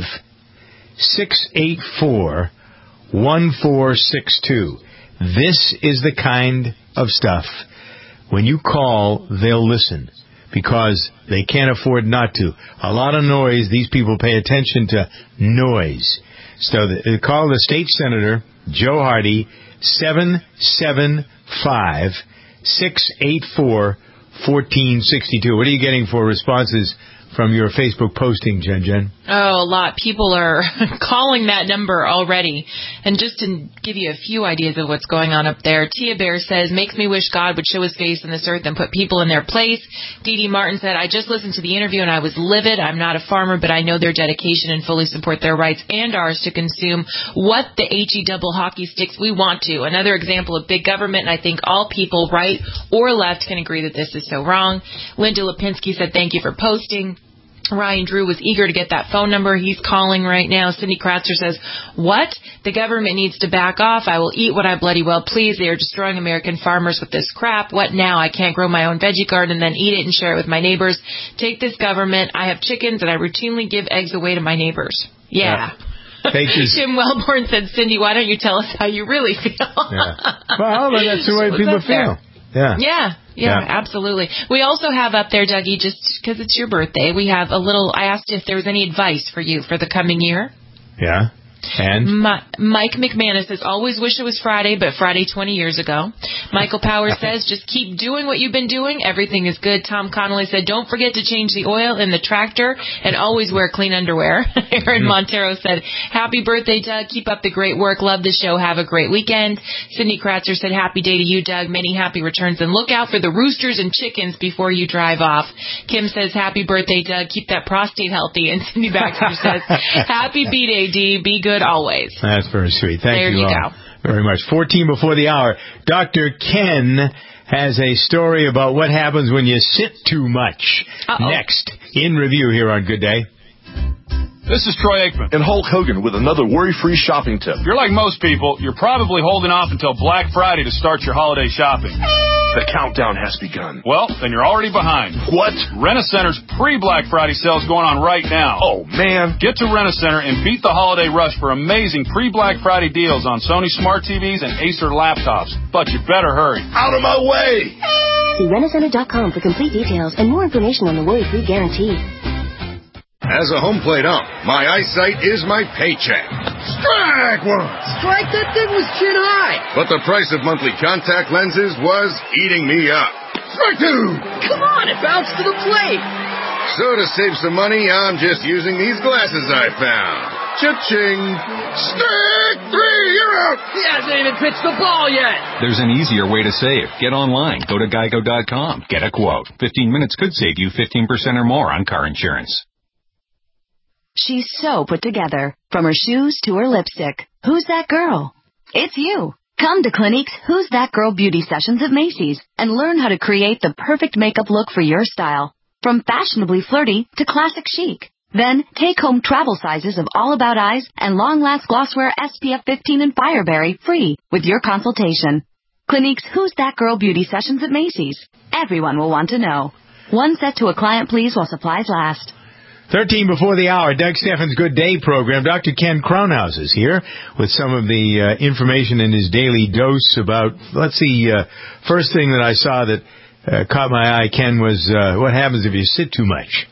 six eight four, one four six two. This is the kind of stuff, when you call, they'll listen, because they can't afford not to. A lot of noise. These people pay attention to noise. So the, call the state senator, Joe Hardy, seven seven five, six eight four, one four six two. What are you getting for responses from your Facebook posting, Jen Jen? Oh, a lot. People are calling that number already. And just to give you a few ideas of what's going on up there, Tia Bear says, makes me wish God would show his face on this earth and put people in their place. Dee Dee Martin said, I just listened to the interview and I was livid. I'm not a farmer, but I know their dedication and fully support their rights and ours to consume what the H E double hockey sticks we want to. Another example of big government, and I think all people, right or left, can agree that this is so wrong. Linda Lipinski said, thank you for posting. Ryan Drew was eager to get that phone number. He's calling right now. Cindy Kratzer says, what? The government needs to back off. I will eat what I bloody well please. They are destroying American farmers with this crap. What now? I can't grow my own veggie garden and then eat it and share it with my neighbors. Take this government. I have chickens and I routinely give eggs away to my neighbors. Yeah. yeah. Thank you. Jim Wellborn said, Cindy, why don't you tell us how you really feel? yeah. Well, that's the way So people that's feel. There. Yeah. Yeah. Yeah, Yeah. absolutely. We also have up there, Dougie, just because it's your birthday, we have a little, I asked if there was any advice for you for the coming year. Yeah. And? Ma- Mike McManus says, always wish it was Friday, but Friday twenty years ago. Michael Powers says, just keep doing what you've been doing. Everything is good. Tom Connolly said, don't forget to change the oil in the tractor and always wear clean underwear. Aaron Montero said, happy birthday, Doug. Keep up the great work. Love the show. Have a great weekend. Cindy Kratzer said, happy day to you, Doug. Many happy returns. And look out for the roosters and chickens before you drive off. Kim says, happy birthday, Doug. Keep that prostate healthy. And Cindy Baxter says, happy B-Day, D. Be good always. That's very sweet. Thank there you, you all go. very much. fourteen before the hour. Doctor Ken has a story about what happens when you sit too much. Uh-oh. Next, in review here on Good Day. This is Troy Aikman. And Hulk Hogan with another worry-free shopping tip. If you're like most people, you're probably holding off until Black Friday to start your holiday shopping. The countdown has begun. Well, then you're already behind. What? Rent-A-Center's pre-Black Friday sale is going on right now. Oh, man. Get to Rent-A-Center and beat the holiday rush for amazing pre-Black Friday deals on Sony Smart T Vs and Acer laptops. But you better hurry. Out of my way! See Rent A Center dot com for complete details and more information on the worry-free guarantee. As a home plate ump, my eyesight is my paycheck. Strike one! Strike, that thing was chin high! But the price of monthly contact lenses was eating me up. Strike two! Come on, it bounced to the plate! So to save some money, I'm just using these glasses I found. Cha-ching! Strike three, you're out! He hasn't even pitched the ball yet! There's an easier way to save. Get online. Go to geico dot com. Get a quote. fifteen minutes could save you fifteen percent or more on car insurance. She's so put together, from her shoes to her lipstick. Who's that girl? It's you. Come to Clinique's Who's That Girl beauty sessions at Macy's and learn how to create the perfect makeup look for your style, from fashionably flirty to classic chic. Then take home travel sizes of All About Eyes and Long Last Glosswear S P F fifteen and Fireberry free with your consultation. Clinique's Who's That Girl beauty sessions at Macy's. Everyone will want to know. One set to a client, please, while supplies last. thirteen before the hour, Doug Steffens' Good Day program. Doctor Ken Kronhaus is here with some of the uh, information in his daily dose about, let's see, uh, first thing that I saw that uh, caught my eye, Ken, was uh, what happens if you sit too much.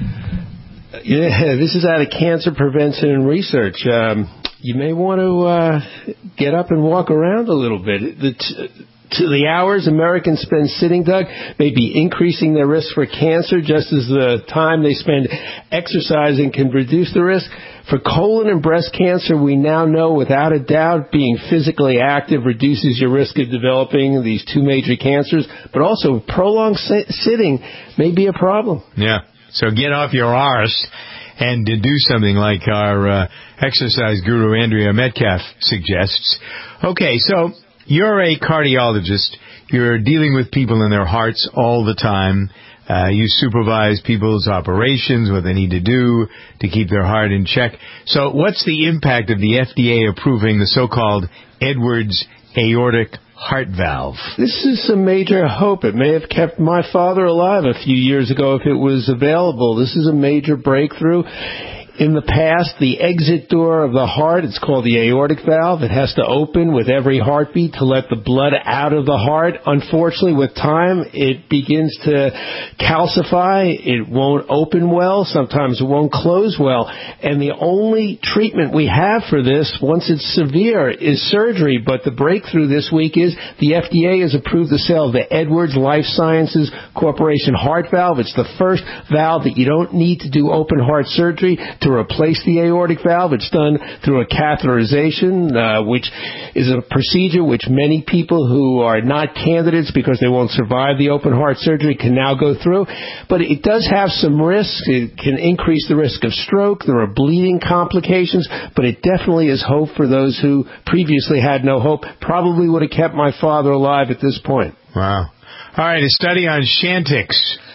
Yeah, this is out of Cancer Prevention and Research. Um, you may want to uh, get up and walk around a little bit. The t- To the hours Americans spend sitting, Doug, may be increasing their risk for cancer, just as the time they spend exercising can reduce the risk. For colon and breast cancer, we now know without a doubt being physically active reduces your risk of developing these two major cancers, but also prolonged sitting may be a problem. Yeah, so get off your arse and to do something like our uh, exercise guru Andrea Metcalf suggests. Okay, so you're a cardiologist. You're dealing with people and their hearts all the time. Uh, you supervise people's operations, what they need to do to keep their heart in check. So what's the impact of the F D A approving the so-called Edwards aortic heart valve? This is a major hope. It may have kept my father alive a few years ago if it was available. This is a major breakthrough. In the past, the exit door of the heart, it's called the aortic valve. It has to open with every heartbeat to let the blood out of the heart. Unfortunately, with time, it begins to calcify. It won't open well. Sometimes it won't close well. And the only treatment we have for this, once it's severe, is surgery. But the breakthrough this week is the F D A has approved the sale of the Edwards Life Sciences Corporation heart valve. It's the first valve that you don't need to do open heart surgery to replace the aortic valve. It's done through a catheterization, uh, which is a procedure which many people who are not candidates because they won't survive the open heart surgery can now go through. But it does have some risks. It can increase the risk of stroke. There are bleeding complications, but it definitely is hope for those who previously had no hope. Probably would have kept my father alive at this point. Wow. All right, a study on Chantix.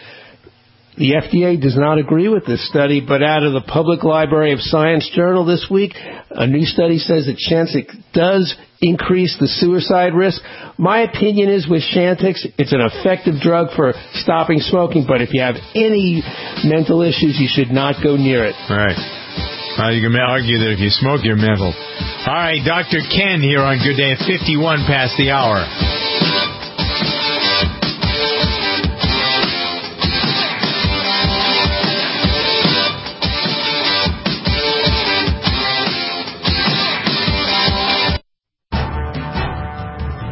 The F D A does not agree with this study, but out of the Public Library of Science Journal this week, a new study says that Chantix does increase the suicide risk. My opinion is with Chantix, it's an effective drug for stopping smoking, but if you have any mental issues, you should not go near it. All right. Well, you can argue that if you smoke, you're mental. All right, Doctor Ken here on Good Day at fifty-one past the hour.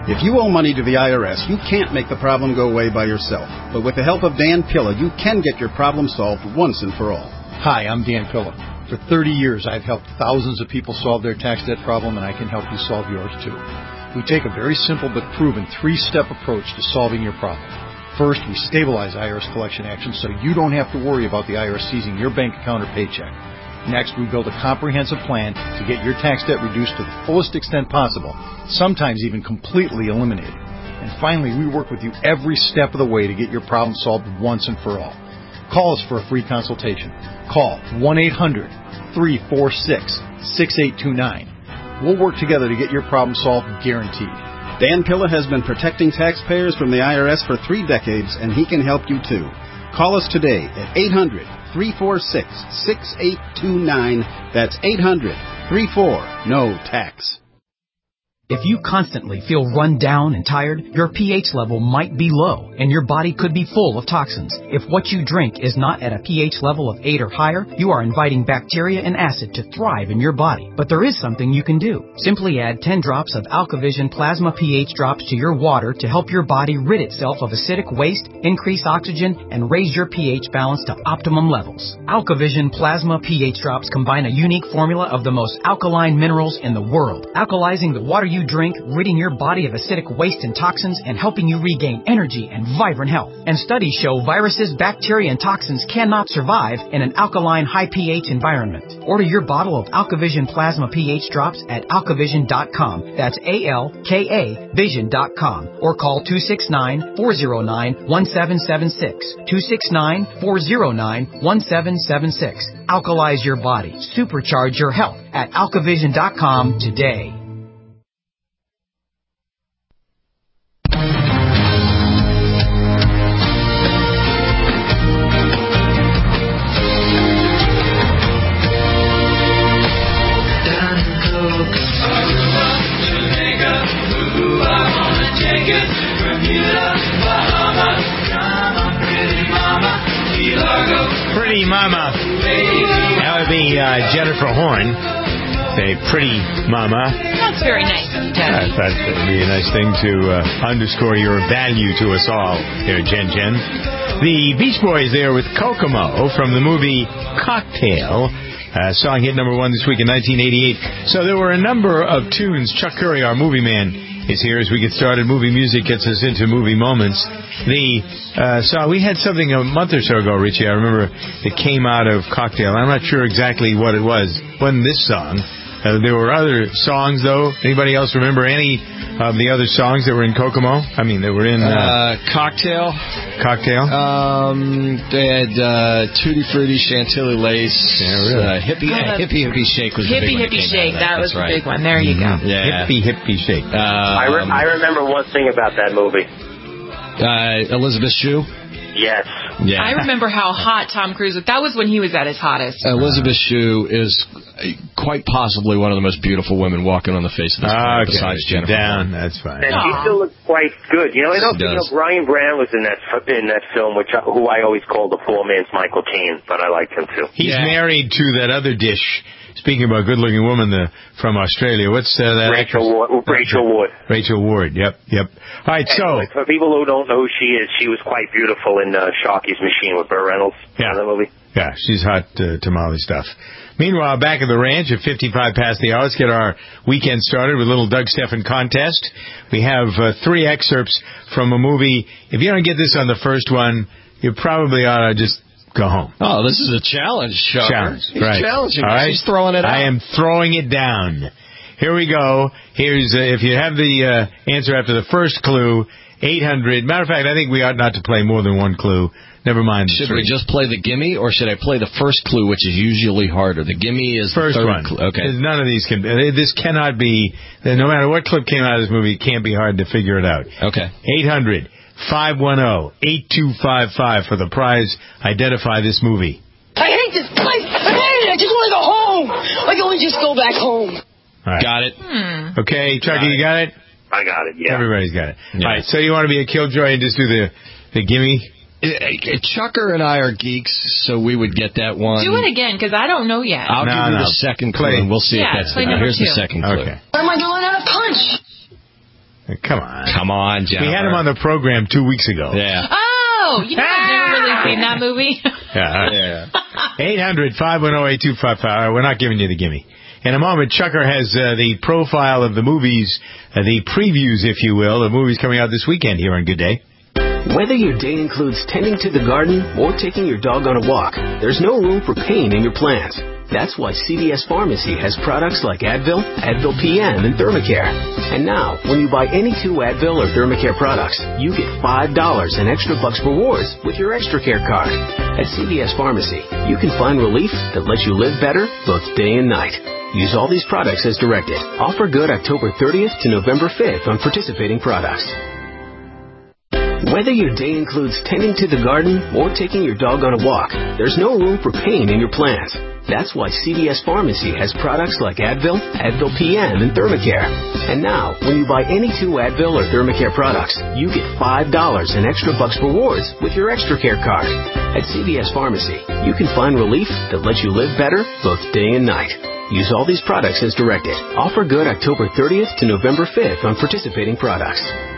If you owe money to the I R S, you can't make the problem go away by yourself. But with the help of Dan Pilla, you can get your problem solved once and for all. Hi, I'm Dan Pilla. For thirty years, I've helped thousands of people solve their tax debt problem, and I can help you solve yours too. We take a very simple but proven three-step approach to solving your problem. First, we stabilize I R S collection actions so you don't have to worry about the I R S seizing your bank account or paycheck. Next, we build a comprehensive plan to get your tax debt reduced to the fullest extent possible, sometimes even completely eliminated. And finally, we work with you every step of the way to get your problem solved once and for all. Call us for a free consultation. Call one eight hundred, three four six, six eight two nine. We'll work together to get your problem solved, guaranteed. Dan Pilla has been protecting taxpayers from the I R S for three decades, and he can help you too. Call us today at eight hundred, three four six, six eight two nine. That's eight hundred, three four, N O tax. If you constantly feel run down and tired, your pH level might be low, and your body could be full of toxins. If what you drink is not at a pH level of eight or higher, you are inviting bacteria and acid to thrive in your body. But there is something you can do. Simply add ten drops of AlkaVision Plasma pH drops to your water to help your body rid itself of acidic waste, increase oxygen, and raise your pH balance to optimum levels. AlkaVision Plasma pH drops combine a unique formula of the most alkaline minerals in the world, alkalizing the water you drink, ridding your body of acidic waste and toxins, and helping you regain energy and vibrant health. And studies show viruses, bacteria, and toxins cannot survive in an alkaline, high pH environment. Order your bottle of AlkaVision Plasma pH drops at alkavision dot com. That's A L K A vision dot com. Or call two six nine, four zero nine, one seven seven six. two six nine, four zero nine, one seven seven six. Alkalize your body. Supercharge your health at alkavision dot com today. Pretty Mama. That would be uh, Jennifer Horn. Say Pretty Mama. That's very nice, Jen. I thought that would be a nice thing to uh, underscore your value to us all here, Jen Jen. The Beach Boys there with Kokomo from the movie Cocktail. Uh, song hit number one this week in nineteen eighty-eight. So there were a number of tunes. Chuck Curry, our movie man, is here as we get started. Movie music gets us into movie moments. The uh, so we had something a month or so ago, Richie, I remember, that came out of Cocktail. I'm not sure exactly what it was. It wasn't this song. Uh, there were other songs, though. Anybody else remember any of the other songs that were in Kokomo? I mean, that were in... Uh, uh, Cocktail. Cocktail? Um, they had uh, Tutti Frutti, Chantilly Lace. Yeah, really. Uh, hippie, uh, hippie Hippie Shake was the Hippie big Hippie one. Shake, that, that was right. the big one. There you mm-hmm. go. Yeah. Hippie Hippie Shake. Um, I, re- I remember one thing about that movie. Uh, Elizabeth Shue? Yes. Yeah. I remember how hot Tom Cruise was. That was when he was at his hottest. Elizabeth Shue is quite possibly one of the most beautiful women walking on the face of this planet, okay. besides Jennifer. Down, that's fine. And she still looks quite good. You know, I don't think you know, Brian Brand was in that in that film, which I, who I always called the poor man's Michael Caine, but I liked him too. He's yeah. married to that other dish. Speaking about good-looking woman the, from Australia, what's uh, that? Rachel Ward, Rachel Ward. Rachel Ward. Yep, yep. All right, and so like, for people who don't know who she is, she was quite beautiful in uh, Sharky's Machine with Burt Reynolds. Yeah, in the movie. Yeah, she's hot uh, tamale stuff. Meanwhile, back at the ranch at fifty-five past the hour, let's get our weekend started with a little Doug Steffen contest. We have uh, three excerpts from a movie. If you don't get this on the first one, you probably ought to just go home. Oh, this is a challenge, Chuck. Challenge, He's right. challenging All right. He's throwing it out. I am throwing it down. Here we go. Here's, uh, if you have the uh, answer after the first clue, eight hundred. Matter of fact, I think we ought not to play more than one clue. Never mind. Should three. we just play the gimme, or should I play the first clue, which is usually harder? The gimme is first the third one. Clue. Okay. None of these can. This cannot be. No matter what clip came out of this movie, it can't be hard to figure it out. Okay. eight hundred, five one zero, eight two five five for the prize. Identify this movie. I hate this place. I hate it. I just want to go home. I can only just go back home. All right. Got it. Hmm. Okay, Chucky, you got it? I got it, yeah. Everybody's got it. Yeah. All right, so you want to be a killjoy and just do the, the gimme? Chucker and I are geeks, so we would get that one. Do it again, because I don't know yet. I'll no, give you no. the second clue, Play. and we'll see Yeah, if that's play the number Here's two. the second clue. Okay. Why am I going out of punch? Come on. Come on, Jennifer. We had him on the program two weeks ago. Yeah. Oh, you know, I've never really seen that movie. Yeah. yeah. eight hundred, five one zero, eight two five five. All right, we're not giving you the gimme. In a moment, Chucker has uh, the profile of the movies, uh, the previews, if you will, the movies coming out this weekend here on Good Day. Whether your day includes tending to the garden or taking your dog on a walk, there's no room for pain in your plans. That's why C V S Pharmacy has products like Advil, Advil P M, and Thermacare. And now, when you buy any two Advil or Thermacare products, you get five dollars in extra bucks rewards with your Extra Care card. At C V S Pharmacy, you can find relief that lets you live better both day and night. Use all these products as directed. Offer good October thirtieth to November fifth on participating products. Whether your day includes tending to the garden or taking your dog on a walk, there's no room for pain in your plans. That's why C V S Pharmacy has products like Advil, Advil P M, and Thermacare. And now, when you buy any two Advil or Thermacare products, you get five dollars in extra bucks rewards with your Extra Care card. At C V S Pharmacy, you can find relief that lets you live better both day and night. Use all these products as directed. Offer good October thirtieth to November fifth on participating products.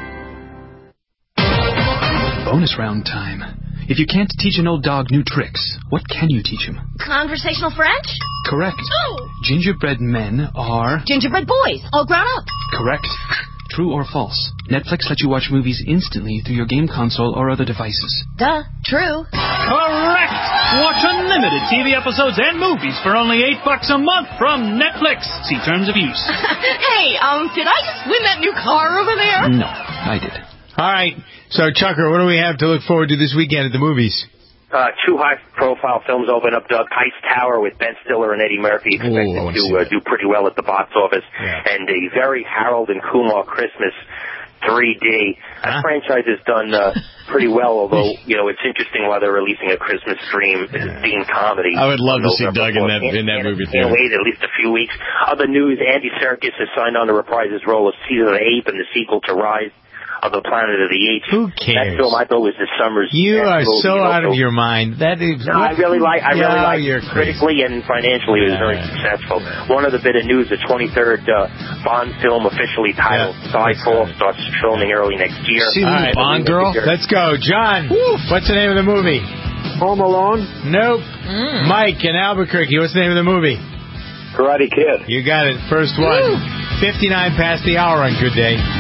Bonus round time. If you can't teach an old dog new tricks, what can you teach him? Conversational French? Correct. Oh. Gingerbread men are... Gingerbread boys, all grown up. Correct. True or false? Netflix lets you watch movies instantly through your game console or other devices. Duh. True. Correct! Watch unlimited T V episodes and movies for only eight bucks a month from Netflix. See terms of use. Hey, um, did I just win that new car over there? No, I did. All right. So, Chucker, what do we have to look forward to this weekend at the movies? Uh, two high-profile films open up. The Heist Tower with Ben Stiller and Eddie Murphy expected Ooh, to uh, do pretty well at the box office. Yeah. And a very Harold and Kumar Christmas three D. That huh? franchise has done uh, pretty well, although, you know, it's interesting why they're releasing a Christmas stream themed comedy. I would love to see Doug in that, in that movie, too. Can't wait at least a few weeks. Other news, Andy Serkis has signed on to reprise his role of Caesar the Ape in the sequel to Rise of the Planet of the Apes. Who cares? That film I thought was this summer's. You are movie, so you know, out of your mind. That is. No, I really like. I yeah, really like. Critically and financially, it was very successful. One other bit of news: the twenty-third uh, Bond film, officially titled yeah, Skyfall, starts filming early next year. See the right, Bond girl? Let's go, John. Woo. What's the name of the movie? Home Alone. Nope. Mm. Mike in Albuquerque. What's the name of the movie? Karate Kid. You got it. First one. Woo. fifty-nine past the hour on Good Day.